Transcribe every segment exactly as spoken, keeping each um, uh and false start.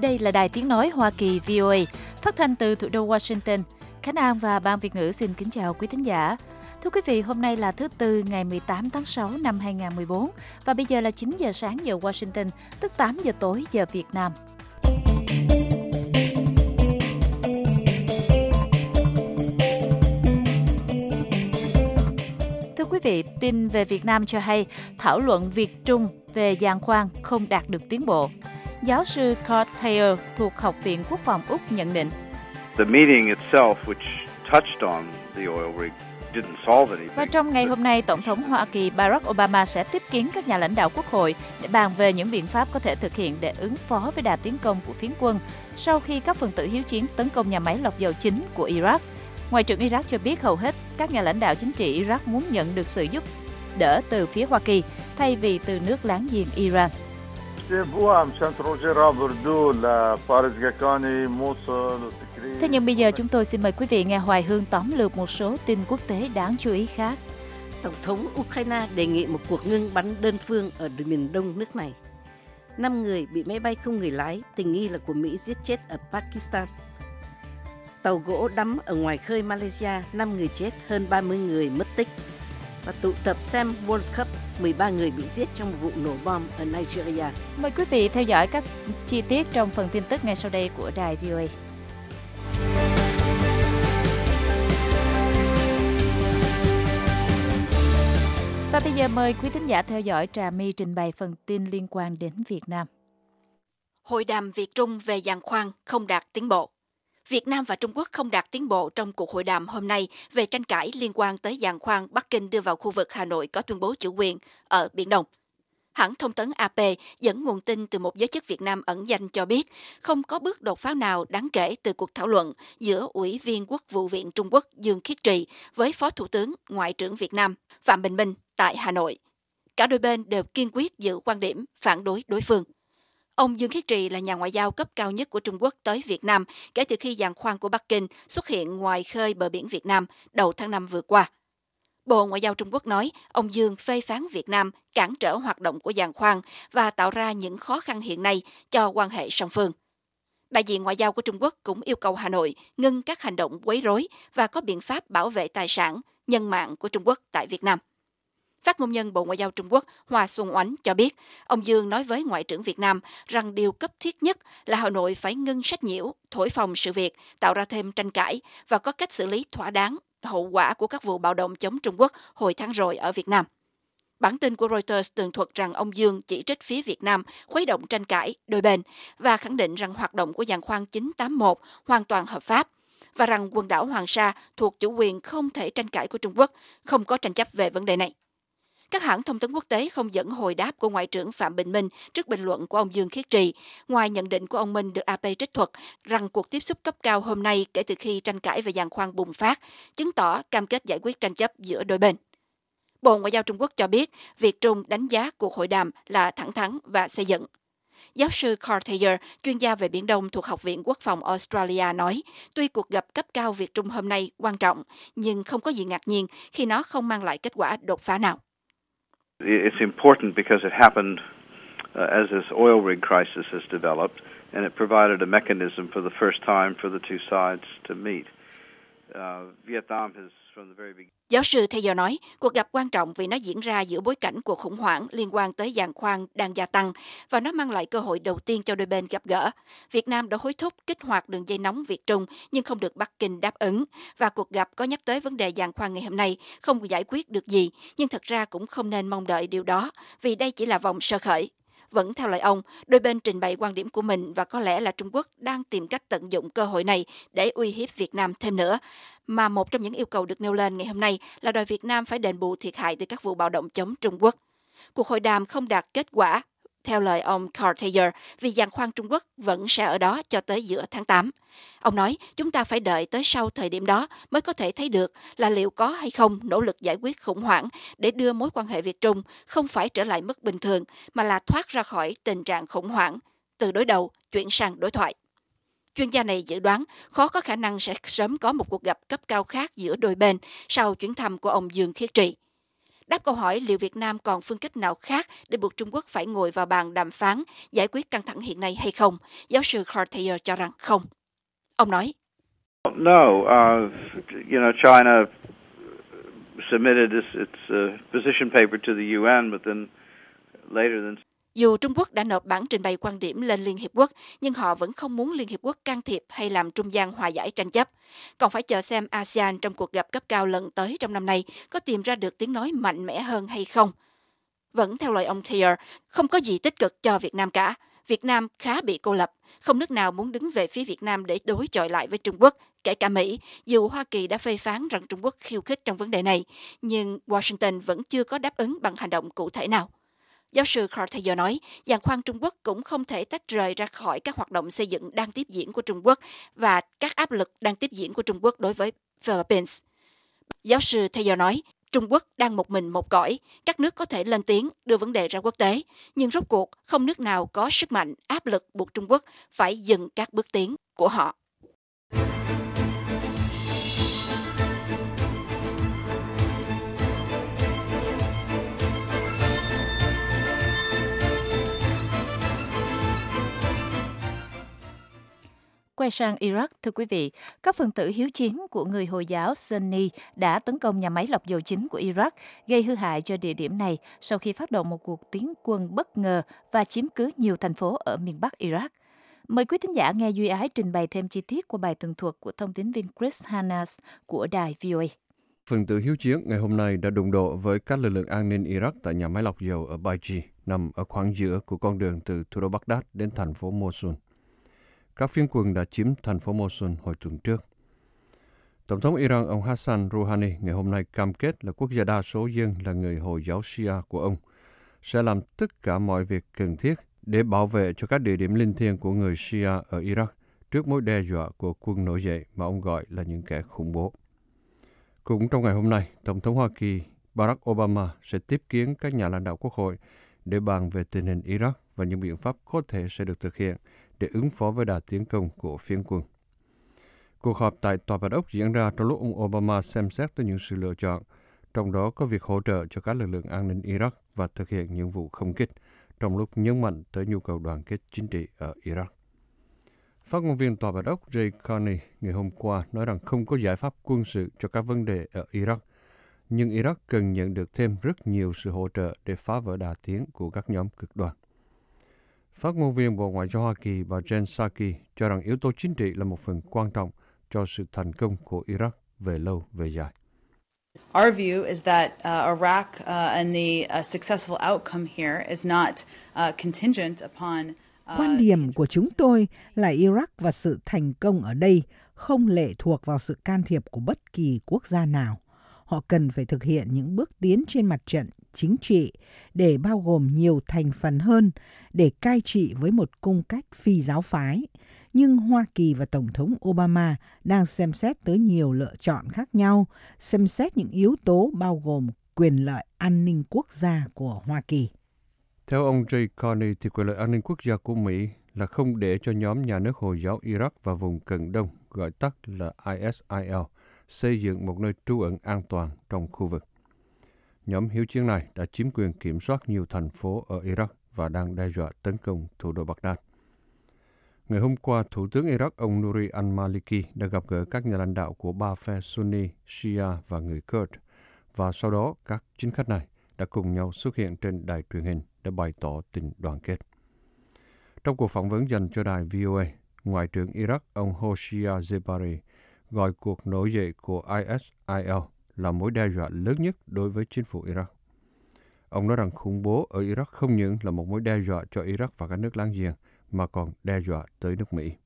Đây là Đài Tiếng Nói Hoa Kỳ vê o a, phát thanh từ thủ đô Washington. Khánh An và Ban Việt ngữ xin kính chào quý thính giả. Thưa quý vị, hôm nay là thứ Tư ngày mười tám tháng sáu năm hai nghìn không trăm mười bốn và bây giờ là chín giờ sáng giờ Washington, tức tám giờ tối giờ Việt Nam. Thưa quý vị, tin về Việt Nam cho hay thảo luận Việt-Trung về giàn khoan không đạt được tiến bộ. Giáo sư Carl Thayer thuộc Học viện Quốc phòng Úc nhận định. The meeting itself, which touched on the oil rig, didn't solve anything. Và trong ngày hôm nay, Tổng thống Hoa Kỳ Barack Obama sẽ tiếp kiến các nhà lãnh đạo Quốc hội để bàn về những biện pháp có thể thực hiện để ứng phó với đà tiến công của phiến quân sau khi các phần tử hiếu chiến tấn công nhà máy lọc dầu chính của Iraq. Ngoại trưởng Iraq cho biết hầu hết các nhà lãnh đạo chính trị Iraq muốn nhận được sự giúp đỡ từ phía Hoa Kỳ thay vì từ nước láng giềng Iran. Thế nhưng bây giờ chúng tôi xin mời quý vị nghe Hoài Hương tóm lược một số tin quốc tế đáng chú ý khác. Tổng thống Ukraine đề nghị một cuộc ngưng bắn đơn phương ở miền đông nước này. Năm người bị máy bay không người lái tình nghi là của Mỹ giết chết ở Pakistan. Tàu gỗ đắm ở ngoài khơi Malaysia, năm người chết, hơn ba mươi người mất tích. Và tụ tập xem World Cup, mười ba người bị giết trong vụ nổ bom ở Nigeria. Mời quý vị theo dõi các chi tiết trong phần tin tức ngay sau đây của Đài vê o a. Và bây giờ mời quý thính giả theo dõi Trà My trình bày phần tin liên quan đến Việt Nam. Hội đàm Việt-Trung về giàn khoan không đạt tiến bộ. Việt Nam và Trung Quốc không đạt tiến bộ trong cuộc hội đàm hôm nay về tranh cãi liên quan tới giàn khoan Bắc Kinh đưa vào khu vực Hà Nội có tuyên bố chủ quyền ở Biển Đông. Hãng thông tấn a pê dẫn nguồn tin từ một giới chức Việt Nam ẩn danh cho biết không có bước đột phá nào đáng kể từ cuộc thảo luận giữa Ủy viên Quốc vụ viện Trung Quốc Dương Khiết Trì với Phó Thủ tướng Ngoại trưởng Việt Nam Phạm Bình Minh tại Hà Nội. Cả đôi bên đều kiên quyết giữ quan điểm phản đối đối phương. Ông Dương Khiết Trì là nhà ngoại giao cấp cao nhất của Trung Quốc tới Việt Nam kể từ khi giàn khoan của Bắc Kinh xuất hiện ngoài khơi bờ biển Việt Nam đầu tháng năm vừa qua. Bộ Ngoại giao Trung Quốc nói ông Dương phê phán Việt Nam cản trở hoạt động của giàn khoan và tạo ra những khó khăn hiện nay cho quan hệ song phương. Đại diện Ngoại giao của Trung Quốc cũng yêu cầu Hà Nội ngưng các hành động quấy rối và có biện pháp bảo vệ tài sản, nhân mạng của Trung Quốc tại Việt Nam. Phát ngôn nhân Bộ Ngoại giao Trung Quốc Hoa Xuân Oánh cho biết, ông Dương nói với Ngoại trưởng Việt Nam rằng điều cấp thiết nhất là Hà Nội phải ngưng sách nhiễu, thổi phồng sự việc, tạo ra thêm tranh cãi và có cách xử lý thỏa đáng hậu quả của các vụ bạo động chống Trung Quốc hồi tháng rồi ở Việt Nam. Bản tin của Reuters tường thuật rằng ông Dương chỉ trích phía Việt Nam khuấy động tranh cãi đôi bên và khẳng định rằng hoạt động của giàn khoan chín tám mốt hoàn toàn hợp pháp và rằng quần đảo Hoàng Sa thuộc chủ quyền không thể tranh cãi của Trung Quốc, không có tranh chấp về vấn đề này. Các hãng thông tấn quốc tế không dẫn hồi đáp của Ngoại trưởng Phạm Bình Minh trước bình luận của ông Dương Khiết Trì, ngoài nhận định của ông Minh được a pê trích thuật rằng cuộc tiếp xúc cấp cao hôm nay kể từ khi tranh cãi về giàn khoan bùng phát, chứng tỏ cam kết giải quyết tranh chấp giữa đôi bên. Bộ Ngoại giao Trung Quốc cho biết, Việt-Trung đánh giá cuộc hội đàm là thẳng thắn và xây dựng. Giáo sư Carl Thayer, chuyên gia về Biển Đông thuộc Học viện Quốc phòng Australia nói, tuy cuộc gặp cấp cao Việt-Trung hôm nay quan trọng, nhưng không có gì ngạc nhiên khi nó không mang lại kết quả đột phá nào. It's important because it happened uh, as this oil rig crisis has developed, and it provided a mechanism for the first time for the two sides to meet. Uh, Vietnam has, from the very beginning. Giáo sư Thayer nói, cuộc gặp quan trọng vì nó diễn ra giữa bối cảnh cuộc khủng hoảng liên quan tới giàn khoan đang gia tăng và nó mang lại cơ hội đầu tiên cho đôi bên gặp gỡ. Việt Nam đã hối thúc kích hoạt đường dây nóng Việt-Trung nhưng không được Bắc Kinh đáp ứng và cuộc gặp có nhắc tới vấn đề giàn khoan ngày hôm nay không giải quyết được gì, nhưng thật ra cũng không nên mong đợi điều đó vì đây chỉ là vòng sơ khởi. Vẫn theo lời ông, đôi bên trình bày quan điểm của mình và có lẽ là Trung Quốc đang tìm cách tận dụng cơ hội này để uy hiếp Việt Nam thêm nữa. Mà một trong những yêu cầu được nêu lên ngày hôm nay là đòi Việt Nam phải đền bù thiệt hại từ các vụ bạo động chống Trung Quốc. Cuộc hội đàm không đạt kết quả, theo lời ông Carl Thayer, vì giàn khoan Trung Quốc vẫn sẽ ở đó cho tới giữa tháng tám. Ông nói, chúng ta phải đợi tới sau thời điểm đó mới có thể thấy được là liệu có hay không nỗ lực giải quyết khủng hoảng để đưa mối quan hệ Việt-Trung không phải trở lại mức bình thường, mà là thoát ra khỏi tình trạng khủng hoảng, từ đối đầu chuyển sang đối thoại. Chuyên gia này dự đoán khó có khả năng sẽ sớm có một cuộc gặp cấp cao khác giữa đôi bên sau chuyến thăm của ông Dương Khiết Trì. Đáp câu hỏi liệu Việt Nam còn phương cách nào khác để buộc Trung Quốc phải ngồi vào bàn đàm phán giải quyết căng thẳng hiện nay hay không, giáo sư Carl Thayer cho rằng không. Ông nói, No, uh, you know, China submitted its, its uh, position paper to the U N, but then later than Dù Trung Quốc đã nộp bản trình bày quan điểm lên Liên Hiệp Quốc, nhưng họ vẫn không muốn Liên Hiệp Quốc can thiệp hay làm trung gian hòa giải tranh chấp. Còn phải chờ xem a sê an trong cuộc gặp cấp cao lần tới trong năm nay có tìm ra được tiếng nói mạnh mẽ hơn hay không. Vẫn theo lời ông Thayer, không có gì tích cực cho Việt Nam cả. Việt Nam khá bị cô lập, không nước nào muốn đứng về phía Việt Nam để đối chọi lại với Trung Quốc, kể cả Mỹ, dù Hoa Kỳ đã phê phán rằng Trung Quốc khiêu khích trong vấn đề này, nhưng Washington vẫn chưa có đáp ứng bằng hành động cụ thể nào. Giáo sư Carl Thayer nói, giàn khoan Trung Quốc cũng không thể tách rời ra khỏi các hoạt động xây dựng đang tiếp diễn của Trung Quốc và các áp lực đang tiếp diễn của Trung Quốc đối với Philippines. Giáo sư Thayer nói, Trung Quốc đang một mình một cõi, các nước có thể lên tiếng đưa vấn đề ra quốc tế, nhưng rốt cuộc không nước nào có sức mạnh áp lực buộc Trung Quốc phải dừng các bước tiến của họ. Quay sang Iraq, thưa quý vị, các phần tử hiếu chiến của người Hồi giáo Sunni đã tấn công nhà máy lọc dầu chính của Iraq, gây hư hại cho địa điểm này sau khi phát động một cuộc tiến quân bất ngờ và chiếm cứ nhiều thành phố ở miền Bắc Iraq. Mời quý thính giả nghe Duy Ái trình bày thêm chi tiết qua bài tường thuật của thông tín viên Chris Hannas của đài vê o a. Phần tử hiếu chiến ngày hôm nay đã đụng độ với các lực lượng an ninh Iraq tại nhà máy lọc dầu ở Baiji, nằm ở khoảng giữa của con đường từ thủ đô Baghdad đến thành phố Mosul. Các phiến quân đã chiếm thành phố Mosul hồi tuần trước. Tổng thống Iran ông Hassan Rouhani ngày hôm nay cam kết là quốc gia đa số dân là người Hồi giáo Shia của ông sẽ làm tất cả mọi việc cần thiết để bảo vệ cho các địa điểm linh thiêng của người Shia ở Iraq trước mối đe dọa của quân nổi dậy mà ông gọi là những kẻ khủng bố. Cũng trong ngày hôm nay, Tổng thống Hoa Kỳ Barack Obama sẽ tiếp kiến các nhà lãnh đạo quốc hội để bàn về tình hình Iraq và những biện pháp có thể sẽ được thực hiện để ứng phó với đà tiến công của phiến quân. Cuộc họp tại Tòa Bạch Ốc diễn ra trong lúc ông Obama xem xét tới những sự lựa chọn, trong đó có việc hỗ trợ cho các lực lượng an ninh Iraq và thực hiện những vụ không kích, trong lúc nhấn mạnh tới nhu cầu đoàn kết chính trị ở Iraq. Phát ngôn viên Tòa Bạch Ốc Jay Carney ngày hôm qua nói rằng không có giải pháp quân sự cho các vấn đề ở Iraq, nhưng Iraq cần nhận được thêm rất nhiều sự hỗ trợ để phá vỡ đà tiến của các nhóm cực đoan. Phát ngôn viên Bộ Ngoại giao Hoa Kỳ bà Jen Psaki cho rằng yếu tố chính trị là một phần quan trọng cho sự thành công của Iraq về lâu về dài. Our view is that uh, Iraq uh, and the uh, successful outcome here is not uh, contingent upon uh, Quan điểm của chúng tôi là Iraq và sự thành công ở đây không lệ thuộc vào sự can thiệp của bất kỳ quốc gia nào. Họ cần phải thực hiện những bước tiến trên mặt trận chính trị để bao gồm nhiều thành phần hơn để cai trị với một cung cách phi giáo phái. Nhưng Hoa Kỳ và Tổng thống Obama đang xem xét tới nhiều lựa chọn khác nhau, xem xét những yếu tố bao gồm quyền lợi an ninh quốc gia của Hoa Kỳ. Theo ông Jay Carney, thì quyền lợi an ninh quốc gia của Mỹ là không để cho nhóm nhà nước Hồi giáo Iraq và vùng Cận Đông, gọi tắt là I S I L, xây dựng một nơi trú ẩn an toàn trong khu vực. Nhóm hiếu chiến này đã chiếm quyền kiểm soát nhiều thành phố ở Iraq và đang đe dọa tấn công thủ đô Baghdad. Ngày hôm qua, Thủ tướng Iraq ông Nouri al-Maliki đã gặp gỡ các nhà lãnh đạo của ba phe Sunni, Shia và người Kurd, và sau đó các chính khách này đã cùng nhau xuất hiện trên đài truyền hình để bày tỏ tình đoàn kết. Trong cuộc phỏng vấn dành cho đài vê o a, Ngoại trưởng Iraq ông Hosea Zebari gọi cuộc nổi dậy của I S I L là mối đe dọa lớn nhất đối với chính phủ Iraq. Ông nói rằng khủng bố ở Iraq không những là một mối đe dọa cho Iraq và các nước láng giềng, mà còn đe dọa tới nước Mỹ.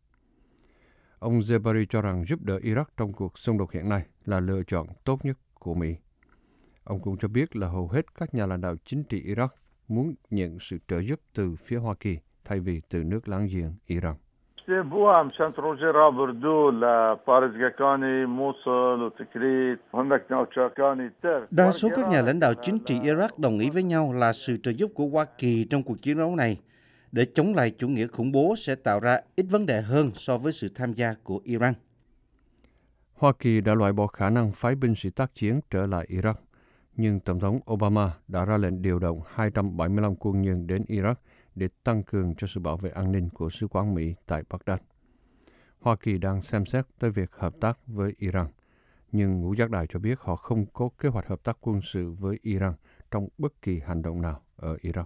Ông Zebari cho rằng giúp đỡ Iraq trong cuộc xung đột hiện nay là lựa chọn tốt nhất của Mỹ. Ông cũng cho biết là hầu hết các nhà lãnh đạo chính trị Iraq muốn nhận sự trợ giúp từ phía Hoa Kỳ thay vì từ nước láng giềng Iran. Đa số các nhà lãnh đạo chính trị Iraq đồng ý với nhau là sự trợ giúp của Hoa Kỳ trong cuộc chiến đấu này để chống lại chủ nghĩa khủng bố sẽ tạo ra ít vấn đề hơn so với sự tham gia của Iran. Hoa Kỳ đã loại bỏ khả năng phái binh sĩ tác chiến trở lại Iraq, Nhưng Tổng thống Obama đã ra lệnh điều động hai trăm bảy mươi lăm quân nhân đến Iraq để tăng cường cho sự bảo vệ an ninh của sứ quán Mỹ tại Baghdad. Hoa Kỳ đang xem xét tới việc hợp tác với Iran, nhưng ngũ giác đài cho biết họ không có kế hoạch hợp tác quân sự với Iran trong bất kỳ hành động nào ở Iraq.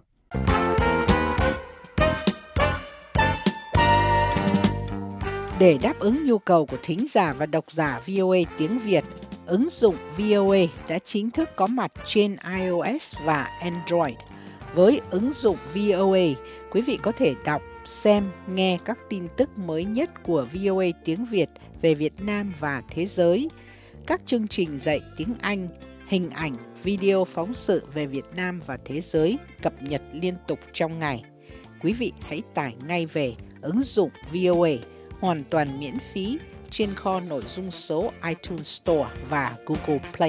Để đáp ứng nhu cầu của thính giả và độc giả vê o a tiếng Việt, ứng dụng vê o a đã chính thức có mặt trên iOS và Android. Với ứng dụng vê o a, quý vị có thể đọc, xem, nghe các tin tức mới nhất của vê o a tiếng Việt về Việt Nam và thế giới, các chương trình dạy tiếng Anh, hình ảnh, video phóng sự về Việt Nam và thế giới cập nhật liên tục trong ngày. Quý vị hãy tải ngay về ứng dụng vê o a hoàn toàn miễn phí trên kho nội dung số iTunes Store và Google Play.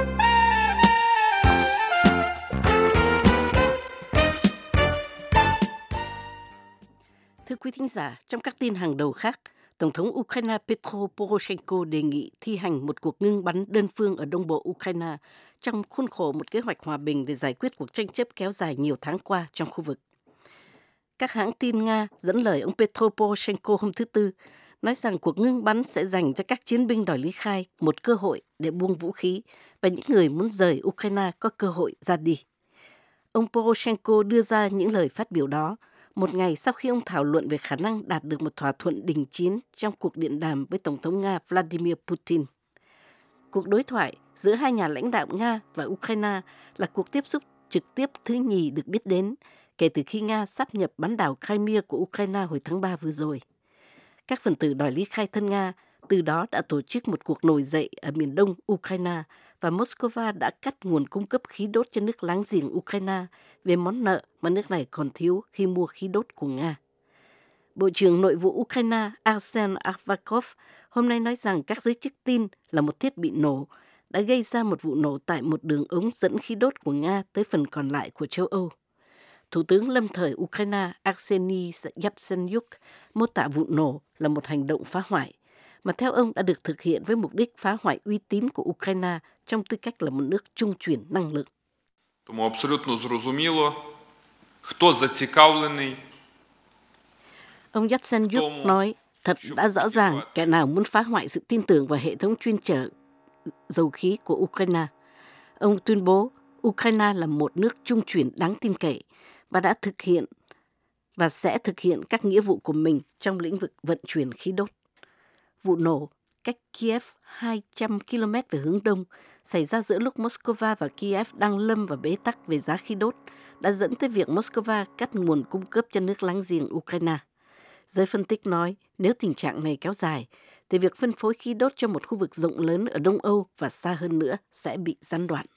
Thưa quý thính giả, trong các tin hàng đầu khác, Tổng thống Ukraine Petro Poroshenko đề nghị thi hành một cuộc ngưng bắn đơn phương ở đông bộ Ukraine trong khuôn khổ một kế hoạch hòa bình để giải quyết cuộc tranh chấp kéo dài nhiều tháng qua trong khu vực. Các hãng tin Nga dẫn lời ông Petro Poroshenko hôm thứ Tư nói rằng cuộc ngưng bắn sẽ dành cho các chiến binh đòi ly khai một cơ hội để buông vũ khí và những người muốn rời Ukraine có cơ hội ra đi. Ông Poroshenko đưa ra những lời phát biểu đó một ngày sau khi ông thảo luận về khả năng đạt được một thỏa thuận đình chiến trong cuộc điện đàm với Tổng thống Nga Vladimir Putin. Cuộc đối thoại giữa hai nhà lãnh đạo Nga và Ukraine là cuộc tiếp xúc trực tiếp thứ nhì được biết đến kể từ khi Nga sáp nhập bán đảo Crimea của Ukraine hồi tháng ba vừa rồi. Các phần tử đòi ly khai thân Nga từ đó đã tổ chức một cuộc nổi dậy ở miền đông Ukraine và Moscow đã cắt nguồn cung cấp khí đốt cho nước láng giềng Ukraine về món nợ mà nước này còn thiếu khi mua khí đốt của Nga. Bộ trưởng Nội vụ Ukraine Arsen Avakov hôm nay nói rằng các giới chức tin là một thiết bị nổ đã gây ra một vụ nổ tại một đường ống dẫn khí đốt của Nga tới phần còn lại của châu Âu. Thủ tướng lâm thời Ukraine Arseniy Yatsenyuk mô tả vụ nổ là một hành động phá hoại, mà theo ông đã được thực hiện với mục đích phá hoại uy tín của Ukraine trong tư cách là một nước trung chuyển năng lượng. Тому абсолютно зрозуміло, хто зацікавлений. Ông Yatsenyuk nói, thật đã rõ ràng kẻ nào muốn phá hoại sự tin tưởng vào hệ thống chuyên chở dầu khí của Ukraine. Ông tuyên bố Ukraine là một nước trung chuyển đáng tin cậy và đã thực hiện và sẽ thực hiện các nghĩa vụ của mình trong lĩnh vực vận chuyển khí đốt. Vụ nổ cách Kiev hai trăm ki lô mét về hướng đông xảy ra giữa lúc Moscow và Kiev đang lâm vào bế tắc về giá khí đốt đã dẫn tới việc Moscow cắt nguồn cung cấp cho nước láng giềng Ukraine. Giới phân tích nói nếu tình trạng này kéo dài, thì việc phân phối khí đốt cho một khu vực rộng lớn ở Đông Âu và xa hơn nữa sẽ bị gián đoạn.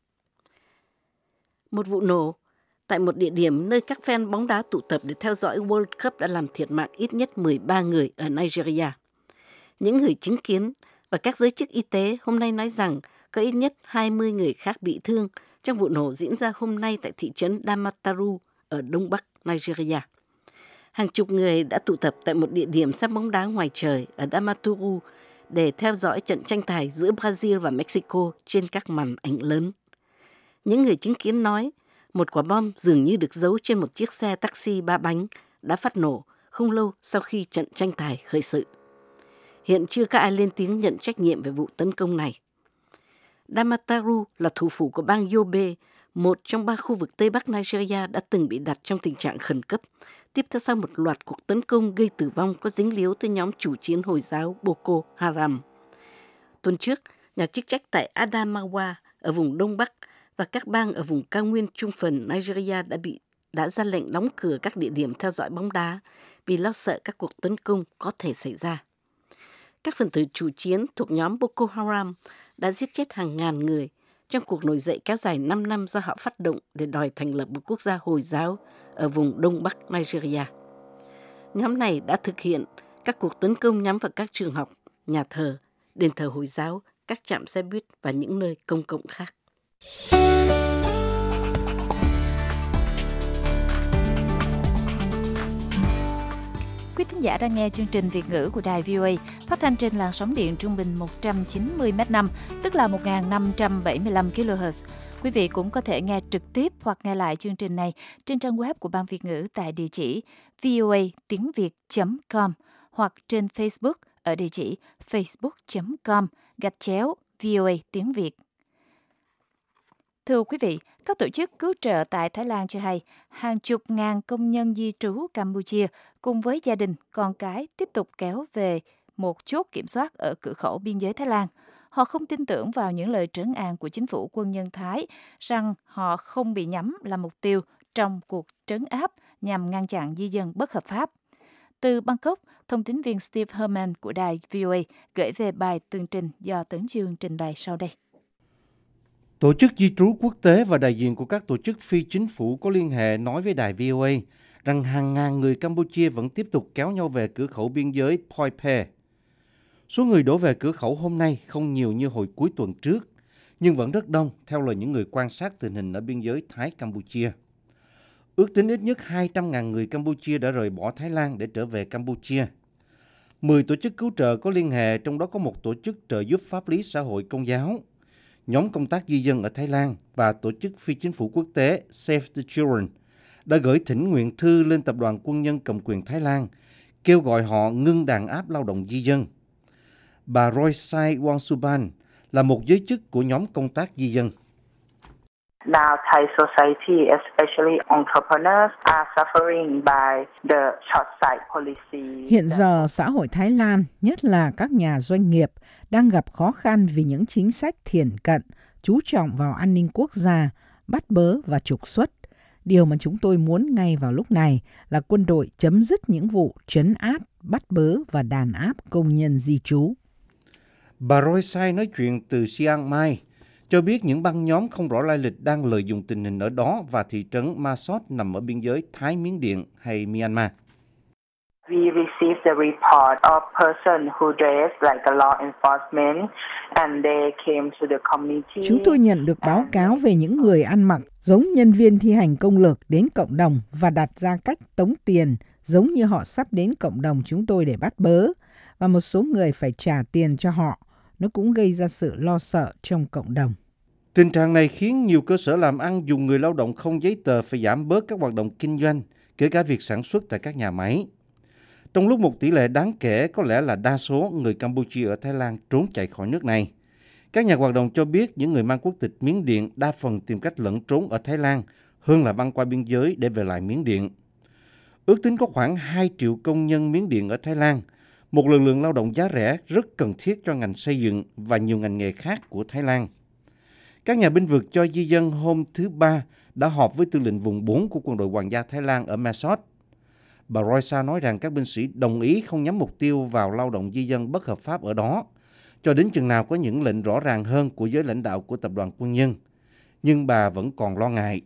Một vụ nổ tại một địa điểm nơi các fan bóng đá tụ tập để theo dõi World Cup đã làm thiệt mạng ít nhất mười ba người ở Nigeria. Những người chứng kiến và các giới chức y tế hôm nay nói rằng có ít nhất hai mươi người khác bị thương trong vụ nổ diễn ra hôm nay tại thị trấn Damaturu ở đông bắc Nigeria. Hàng chục người đã tụ tập tại một địa điểm xem bóng đá ngoài trời ở Damaturu để theo dõi trận tranh tài giữa Brazil và Mexico trên các màn ảnh lớn. Những người chứng kiến nói một quả bom dường như được giấu trên một chiếc xe taxi ba bánh đã phát nổ không lâu sau khi trận tranh tài khởi sự. Hiện chưa có ai lên tiếng nhận trách nhiệm về vụ tấn công này. Damaturu là thủ phủ của bang Yobe, một trong ba khu vực Tây Bắc Nigeria đã từng bị đặt trong tình trạng khẩn cấp, tiếp theo sau một loạt cuộc tấn công gây tử vong có dính líu tới nhóm chủ chiến Hồi giáo Boko Haram. Tuần trước, nhà chức trách tại Adamawa ở vùng Đông Bắc và các bang ở vùng cao nguyên trung phần Nigeria đã bị đã ra lệnh đóng cửa các địa điểm theo dõi bóng đá vì lo sợ các cuộc tấn công có thể xảy ra. Các phần tử chủ chiến thuộc nhóm Boko Haram đã giết chết hàng ngàn người trong cuộc nổi dậy kéo dài năm năm do họ phát động để đòi thành lập một quốc gia Hồi giáo ở vùng Đông Bắc Nigeria. Nhóm này đã thực hiện các cuộc tấn công nhắm vào các trường học, nhà thờ, đền thờ Hồi giáo, các trạm xe buýt và những nơi công cộng khác. Quý thính giả đang nghe chương trình Việt ngữ của đài vê o a phát thanh trên làn sóng điện trung bình một trăm chín mươi mét năm, tức là một nghìn năm trăm bảy mươi lăm ki lô héc. Quý vị cũng có thể nghe trực tiếp hoặc nghe lại chương trình này trên trang web của Ban Việt ngữ tại địa chỉ voa tiếng việt chấm com hoặc trên Facebook ở địa chỉ facebook chấm com gạch chéo voa tiếng Việt. Thưa quý vị, các tổ chức cứu trợ tại Thái Lan cho hay hàng chục ngàn công nhân di trú Campuchia cùng với gia đình, con cái tiếp tục kéo về một chốt kiểm soát ở cửa khẩu biên giới Thái Lan. Họ không tin tưởng vào những lời trấn an của chính phủ quân nhân Thái rằng họ không bị nhắm là mục tiêu trong cuộc trấn áp nhằm ngăn chặn di dân bất hợp pháp. Từ Bangkok, thông tín viên Steve Herman của đài vê o a gửi về bài tường trình do Tấn Dương trình bày sau đây. Tổ chức di trú quốc tế và đại diện của các tổ chức phi chính phủ có liên hệ nói với đài vê o a rằng hàng ngàn người Campuchia vẫn tiếp tục kéo nhau về cửa khẩu biên giới Poipet. Số người đổ về cửa khẩu hôm nay không nhiều như hồi cuối tuần trước, nhưng vẫn rất đông theo lời những người quan sát tình hình ở biên giới Thái-Campuchia. Ước tính ít nhất hai trăm nghìn người Campuchia đã rời bỏ Thái Lan để trở về Campuchia. mười tổ chức cứu trợ có liên hệ, trong đó có một tổ chức trợ giúp pháp lý xã hội Công giáo, nhóm công tác di dân ở Thái Lan và tổ chức phi chính phủ quốc tế Save the Children đã gửi thỉnh nguyện thư lên Tập đoàn Quân nhân Cầm quyền Thái Lan, kêu gọi họ ngưng đàn áp lao động di dân. Bà Roysai Wongsuban là một giới chức của nhóm công tác di dân. Now Thai society, especially entrepreneurs, are suffering by the short-sighted policy. Hiện giờ, xã hội Thái Lan, nhất là các nhà doanh nghiệp, đang gặp khó khăn vì những chính sách thiển cận, chú trọng vào an ninh quốc gia, bắt bớ và trục xuất. Điều mà chúng tôi muốn ngay vào lúc này là quân đội chấm dứt những vụ trấn áp, bắt bớ và đàn áp công nhân di trú. Bà Roysai nói chuyện từ Chiang Mai, cho biết những băng nhóm không rõ lai lịch đang lợi dụng tình hình ở đó và thị trấn Ma Sot nằm ở biên giới Thái Miến Điện hay Myanmar. We received the report of person who dressed like a law enforcement and they came to the community. Chúng tôi nhận được báo cáo về những người ăn mặc giống nhân viên thi hành công lực đến cộng đồng và đặt ra cách tống tiền giống như họ sắp đến cộng đồng chúng tôi để bắt bớ, và một số người phải trả tiền cho họ. Nó cũng gây ra sự lo sợ trong cộng đồng. Tình trạng này khiến nhiều cơ sở làm ăn dùng người lao động không giấy tờ phải giảm bớt các hoạt động kinh doanh, kể cả việc sản xuất tại các nhà máy. Trong lúc một tỷ lệ đáng kể có lẽ là đa số người Campuchia ở Thái Lan trốn chạy khỏi nước này. Các nhà hoạt động cho biết những người mang quốc tịch Miến Điện đa phần tìm cách lẫn trốn ở Thái Lan hơn là băng qua biên giới để về lại Miến Điện. Ước tính có khoảng hai triệu công nhân Miến Điện ở Thái Lan, một lực lượng lao động giá rẻ rất cần thiết cho ngành xây dựng và nhiều ngành nghề khác của Thái Lan. Các nhà binh vực cho di dân hôm thứ Ba đã họp với tư lệnh vùng bốn của quân đội Hoàng gia Thái Lan ở Ma Sot. Bà Roysa nói rằng các binh sĩ đồng ý không nhắm mục tiêu vào lao động di dân bất hợp pháp ở đó, cho đến chừng nào có những lệnh rõ ràng hơn của giới lãnh đạo của tập đoàn quân nhân. Nhưng bà vẫn còn lo ngại.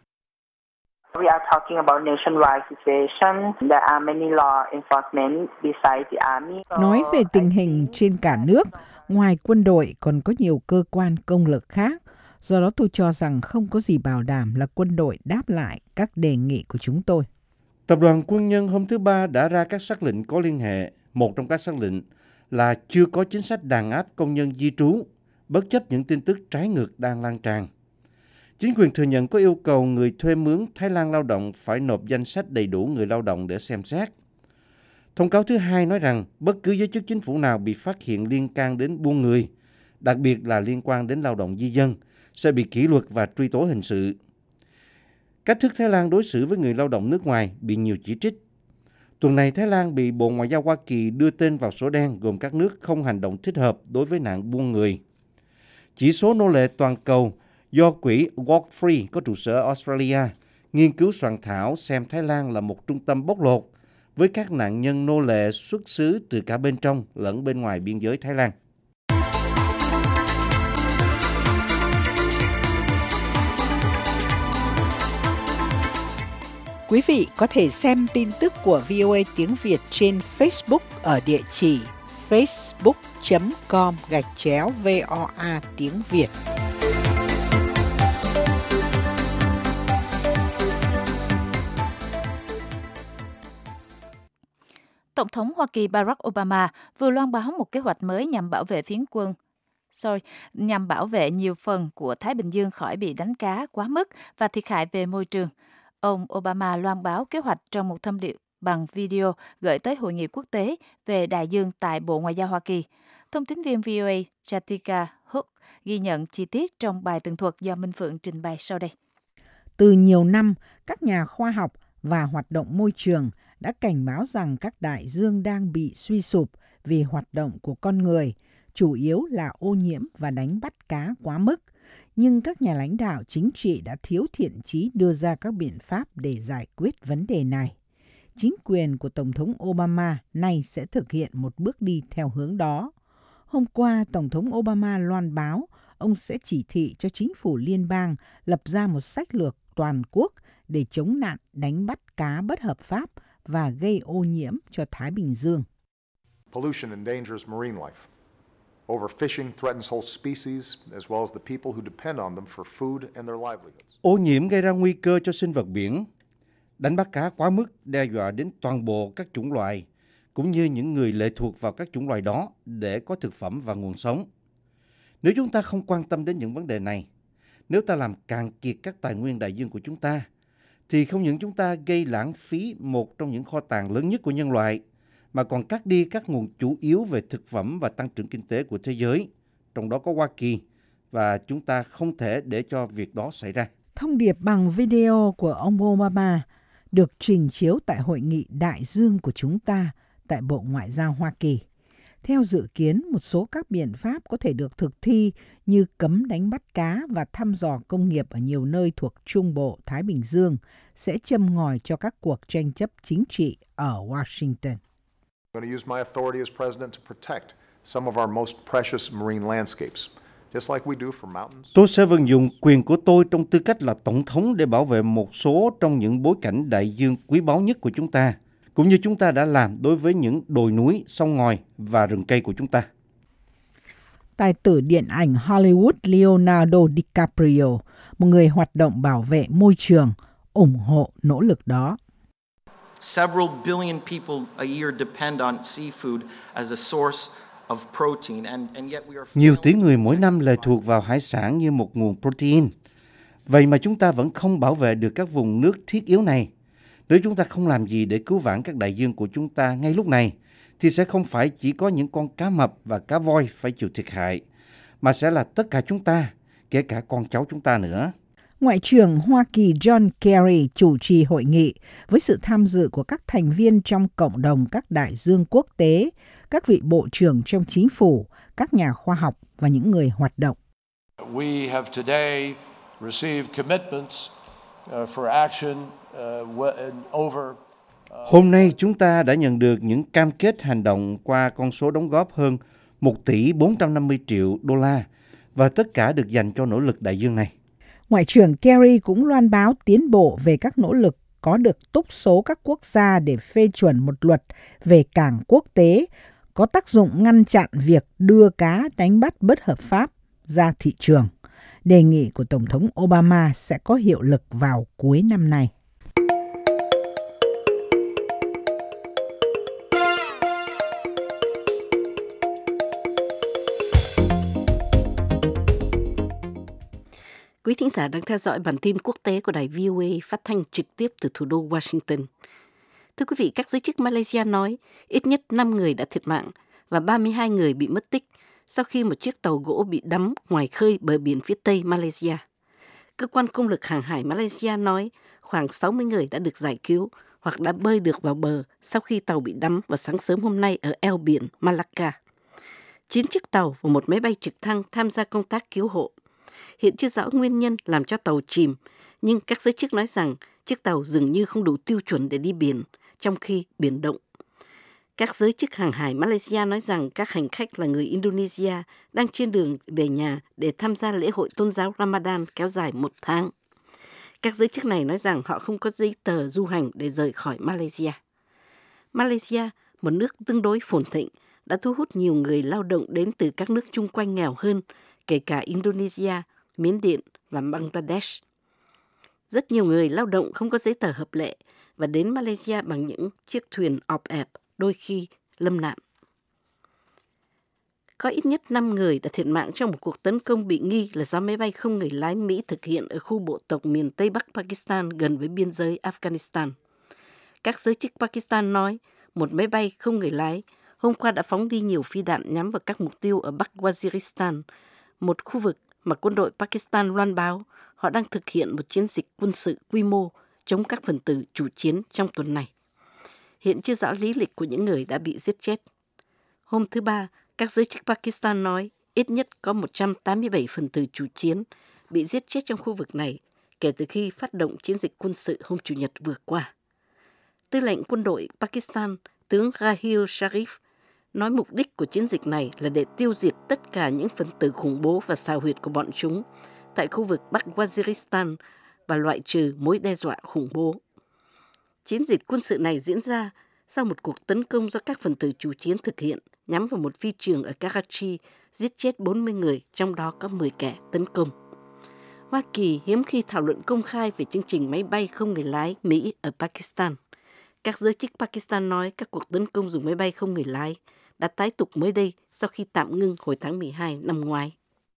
We are talking about nationwide situation. There are many law enforcement besides the army. Nói về tình hình trên cả nước, ngoài quân đội còn có nhiều cơ quan công lực khác. Do đó tôi cho rằng không có gì bảo đảm là quân đội đáp lại các đề nghị của chúng tôi. Tập đoàn quân nhân hôm thứ Ba đã ra các sắc lệnh có liên hệ. Một trong các sắc lệnh là chưa có chính sách đàn áp công nhân di trú, bất chấp những tin tức trái ngược đang lan tràn. Chính quyền thừa nhận có yêu cầu người thuê mướn Thái Lan lao động phải nộp danh sách đầy đủ người lao động để xem xét. Thông cáo thứ hai nói rằng bất cứ giới chức chính phủ nào bị phát hiện liên can đến buôn người, đặc biệt là liên quan đến lao động di dân, sẽ bị kỷ luật và truy tố hình sự. Cách thức Thái Lan đối xử với người lao động nước ngoài bị nhiều chỉ trích. Tuần này, Thái Lan bị Bộ Ngoại giao Hoa Kỳ đưa tên vào sổ đen gồm các nước không hành động thích hợp đối với nạn buôn người. Chỉ số nô lệ toàn cầu do quỹ Walk Free có trụ sở ở Australia nghiên cứu soạn thảo xem Thái Lan là một trung tâm bóc lột với các nạn nhân nô lệ xuất xứ từ cả bên trong lẫn bên ngoài biên giới Thái Lan. Quý vị có thể xem tin tức của vê o a tiếng Việt trên Facebook ở địa chỉ facebook chấm com gạch chéo voa tiếng Việt. Tổng thống Hoa Kỳ Barack Obama vừa loan báo một kế hoạch mới nhằm bảo vệ phiến quân Sorry, nhằm bảo vệ nhiều phần của Thái Bình Dương khỏi bị đánh cá quá mức và thiệt hại về môi trường. Ông Obama loan báo kế hoạch trong một thông điệp bằng video gửi tới Hội nghị quốc tế về đại dương tại Bộ Ngoại giao Hoa Kỳ. Thông tín viên vê o a Chatika Hook ghi nhận chi tiết trong bài tường thuật do Minh Phượng trình bày sau đây. Từ nhiều năm, các nhà khoa học và hoạt động môi trường đã cảnh báo rằng các đại dương đang bị suy sụp vì hoạt động của con người, chủ yếu là ô nhiễm và đánh bắt cá quá mức. Nhưng các nhà lãnh đạo chính trị đã thiếu thiện chí đưa ra các biện pháp để giải quyết vấn đề này. Chính quyền của Tổng thống Obama nay sẽ thực hiện một bước đi theo hướng đó. Hôm qua, Tổng thống Obama loan báo ông sẽ chỉ thị cho chính phủ liên bang lập ra một sách lược toàn quốc để chống nạn đánh bắt cá bất hợp pháp và gây ô nhiễm cho Thái Bình Dương. Pollution endangers marine life. Overfishing threatens whole species as well as the people who depend on them for food and their livelihoods. Ô nhiễm gây ra nguy cơ cho sinh vật biển. Đánh bắt cá quá mức đe dọa đến toàn bộ các chủng loài, cũng như những người lệ thuộc vào các chủng loài đó để có thực phẩm và nguồn sống. Nếu chúng ta không quan tâm đến những vấn đề này, nếu ta làm cạn kiệt các tài nguyên đại dương của chúng ta, thì không những chúng ta gây lãng phí một trong những kho tàng lớn nhất của nhân loại, mà còn cắt đi các nguồn chủ yếu về thực phẩm và tăng trưởng kinh tế của thế giới, trong đó có Hoa Kỳ, và chúng ta không thể để cho việc đó xảy ra. Thông điệp bằng video của ông Obama được trình chiếu tại Hội nghị Đại dương của chúng ta tại Bộ Ngoại giao Hoa Kỳ. Theo dự kiến, một số các biện pháp có thể được thực thi như cấm đánh bắt cá và thăm dò công nghiệp ở nhiều nơi thuộc Trung Bộ Thái Bình Dương sẽ châm ngòi cho các cuộc tranh chấp chính trị ở Washington. I'm going to use my authority as president to protect some of our most precious marine landscapes, just like we do for mountains. Tôi sẽ vận dụng quyền của tôi trong tư cách là tổng thống để bảo vệ một số trong những bối cảnh đại dương quý báu nhất của chúng ta, cũng như chúng ta đã làm đối với những đồi núi, sông ngòi và rừng cây của chúng ta. Tài tử điện ảnh Hollywood Leonardo DiCaprio, một người hoạt động bảo vệ môi trường, ủng hộ nỗ lực đó. Several billion people a year depend on seafood as a source of protein, and, and yet we are Nhiều tỷ người mỗi năm lệ thuộc vào hải sản như một nguồn protein. Vậy mà chúng ta vẫn không bảo vệ được các vùng nước thiết yếu này. Nếu chúng ta không làm gì để cứu vãn các đại dương của chúng ta ngay lúc này, thì sẽ không phải chỉ có những con cá mập và cá voi phải chịu thiệt hại, mà sẽ là tất cả chúng ta, kể cả con cháu chúng ta nữa. Ngoại trưởng Hoa Kỳ John Kerry chủ trì hội nghị với sự tham dự của các thành viên trong cộng đồng các đại dương quốc tế, các vị bộ trưởng trong chính phủ, các nhà khoa học và những người hoạt động. We have today received commitments for action over Hôm nay chúng ta đã nhận được những cam kết hành động qua con số đóng góp hơn một tỷ bốn trăm năm mươi triệu đô la, và tất cả được dành cho nỗ lực đại dương này. Ngoại trưởng Kerry cũng loan báo tiến bộ về các nỗ lực có được túc số các quốc gia để phê chuẩn một luật về cảng quốc tế có tác dụng ngăn chặn việc đưa cá đánh bắt bất hợp pháp ra thị trường. Đề nghị của Tổng thống Obama sẽ có hiệu lực vào cuối năm nay. Quý thính giả đang theo dõi bản tin quốc tế của đài vê o a phát thanh trực tiếp từ thủ đô Washington. Thưa quý vị, các giới chức Malaysia nói ít nhất năm người đã thiệt mạng và ba mươi hai người bị mất tích sau khi một chiếc tàu gỗ bị đắm ngoài khơi bờ biển phía tây Malaysia. Cơ quan công lực hàng hải Malaysia nói khoảng sáu mươi người đã được giải cứu hoặc đã bơi được vào bờ sau khi tàu bị đắm vào sáng sớm hôm nay ở eo biển Malacca. Chín chiếc tàu và một máy bay trực thăng tham gia công tác cứu hộ. Hiện chưa rõ nguyên nhân làm cho tàu chìm, nhưng các giới chức nói rằng chiếc tàu dường như không đủ tiêu chuẩn để đi biển, trong khi biển động. Các giới chức hàng hải Malaysia nói rằng các hành khách là người Indonesia đang trên đường về nhà để tham gia lễ hội tôn giáo Ramadan kéo dài một tháng. Các giới chức này nói rằng họ không có giấy tờ du hành để rời khỏi Malaysia. Malaysia, một nước tương đối phồn thịnh, đã thu hút nhiều người lao động đến từ các nước chung quanh nghèo hơn, kể cả Indonesia, Miến Điện và Bangladesh. Rất nhiều người lao động không có giấy tờ hợp lệ và đến Malaysia bằng những chiếc thuyền ọp ẹp đôi khi lâm nạn. Có ít nhất năm người đã thiệt mạng trong một cuộc tấn công bị nghi là do máy bay không người lái Mỹ thực hiện ở khu bộ tộc miền Tây Bắc Pakistan gần với biên giới Afghanistan. Các giới chức Pakistan nói một máy bay không người lái hôm qua đã phóng đi nhiều phi đạn nhắm vào các mục tiêu ở Bắc Waziristan, một khu vực mà quân đội Pakistan loan báo họ đang thực hiện một chiến dịch quân sự quy mô chống các phần tử chủ chiến trong tuần này. Hiện chưa rõ lý lịch của những người đã bị giết chết. Hôm thứ Ba, các giới chức Pakistan nói ít nhất có một trăm tám mươi bảy phần tử chủ chiến bị giết chết trong khu vực này kể từ khi phát động chiến dịch quân sự hôm Chủ nhật vừa qua. Tư lệnh quân đội Pakistan, tướng Raheel Sharif, nói mục đích của chiến dịch này là để tiêu diệt tất cả những phần tử khủng bố và xào huyệt của bọn chúng tại khu vực Bắc Waziristan và loại trừ mối đe dọa khủng bố. Chiến dịch quân sự này diễn ra sau một cuộc tấn công do các phần tử chủ chiến thực hiện nhắm vào một phi trường ở Karachi, giết chết bốn mươi người, trong đó có mười kẻ tấn công. Hoa Kỳ hiếm khi thảo luận công khai về chương trình máy bay không người lái Mỹ ở Pakistan. Các giới chức Pakistan nói các cuộc tấn công dùng máy bay không người lái đã tái tục mới đây sau khi tạm ngưng hồi tháng mười hai năm ngoái.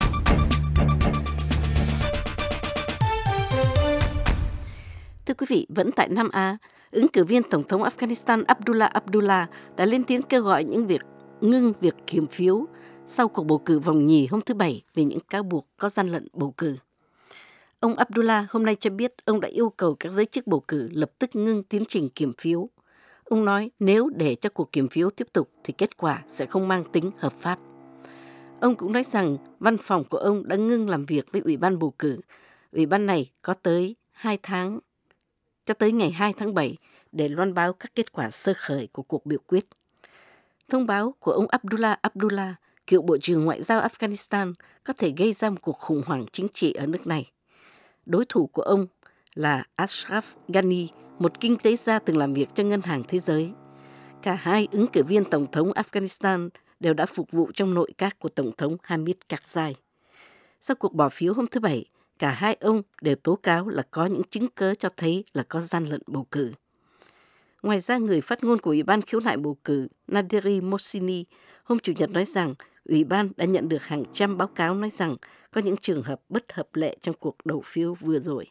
Thưa quý vị, vẫn tại Nam Á, ứng cử viên Tổng thống Afghanistan Abdullah Abdullah đã lên tiếng kêu gọi những việc ngưng việc kiểm phiếu sau cuộc bầu cử vòng nhì hôm thứ Bảy về những cáo buộc có gian lận bầu cử. Ông Abdullah hôm nay cho biết ông đã yêu cầu các giới chức bầu cử lập tức ngưng tiến trình kiểm phiếu. Ông nói nếu để cho cuộc kiểm phiếu tiếp tục thì kết quả sẽ không mang tính hợp pháp. Ông cũng nói rằng văn phòng của ông đã ngưng làm việc với Ủy ban bầu cử. Ủy ban này có tới hai tháng, cho tới ngày hai tháng bảy để loan báo các kết quả sơ khởi của cuộc biểu quyết. Thông báo của ông Abdullah Abdullah, cựu Bộ trưởng Ngoại giao Afghanistan, có thể gây ra một cuộc khủng hoảng chính trị ở nước này. Đối thủ của ông là Ashraf Ghani, một kinh tế gia từng làm việc cho Ngân hàng Thế giới. Cả hai ứng cử viên Tổng thống Afghanistan đều đã phục vụ trong nội các của Tổng thống Hamid Karzai. Sau cuộc bỏ phiếu hôm thứ Bảy, cả hai ông đều tố cáo là có những chứng cớ cho thấy là có gian lận bầu cử. Ngoài ra, người phát ngôn của Ủy ban khiếu nại bầu cử Naderi Mohsini hôm Chủ nhật nói rằng Ủy ban đã nhận được hàng trăm báo cáo nói rằng có những trường hợp bất hợp lệ trong cuộc đầu phiếu vừa rồi.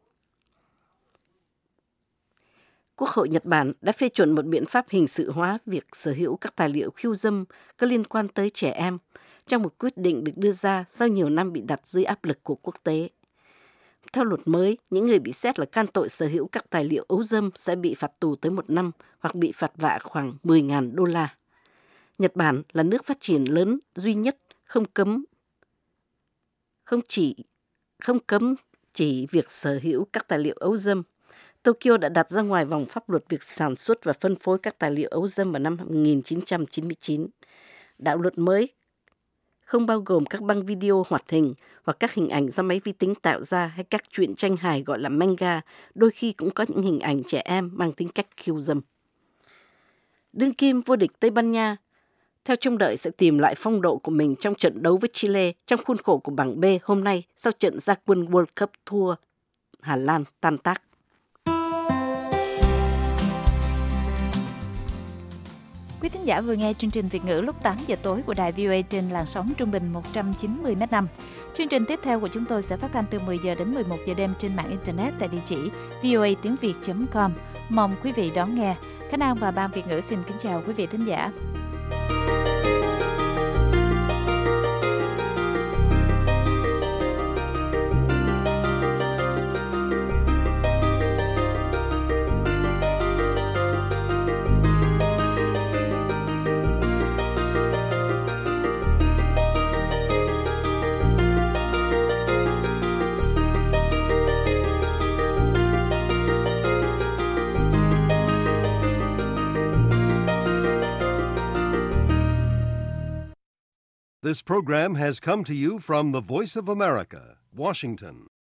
Quốc hội Nhật Bản đã phê chuẩn một biện pháp hình sự hóa việc sở hữu các tài liệu khiêu dâm có liên quan tới trẻ em trong một quyết định được đưa ra sau nhiều năm bị đặt dưới áp lực của quốc tế. Theo luật mới, những người bị xét là can tội sở hữu các tài liệu ấu dâm sẽ bị phạt tù tới một năm hoặc bị phạt vạ khoảng mười nghìn đô la. Nhật Bản là nước phát triển lớn duy nhất không cấm không chỉ không cấm chỉ việc sở hữu các tài liệu ấu dâm. Tokyo đã đặt ra ngoài vòng pháp luật việc sản xuất và phân phối các tài liệu ấu dâm vào năm một nghìn chín trăm chín mươi chín. Đạo luật mới không bao gồm các băng video hoạt hình hoặc các hình ảnh do máy vi tính tạo ra hay các truyện tranh hài gọi là manga, đôi khi cũng có những hình ảnh trẻ em mang tính cách khiêu dâm. Đương kim vô địch Tây Ban Nha theo trông đợi sẽ tìm lại phong độ của mình trong trận đấu với Chile trong khuôn khổ của bảng B hôm nay sau trận ra quân World Cup thua Hà Lan tan tác. Quý thính giả vừa nghe chương trình Việt ngữ lúc tám giờ tối của đài vê o a trên làn sóng trung bình một trăm chín mươi mét năm. Chương trình tiếp theo của chúng tôi sẽ phát thanh từ mười giờ đến mười một giờ đêm trên mạng Internet tại địa chỉ v o a tiếng việt chấm com. Mong quý vị đón nghe. Khánh An và Ban Việt ngữ xin kính chào quý vị thính giả. This program has come to you from the Voice of America, Washington.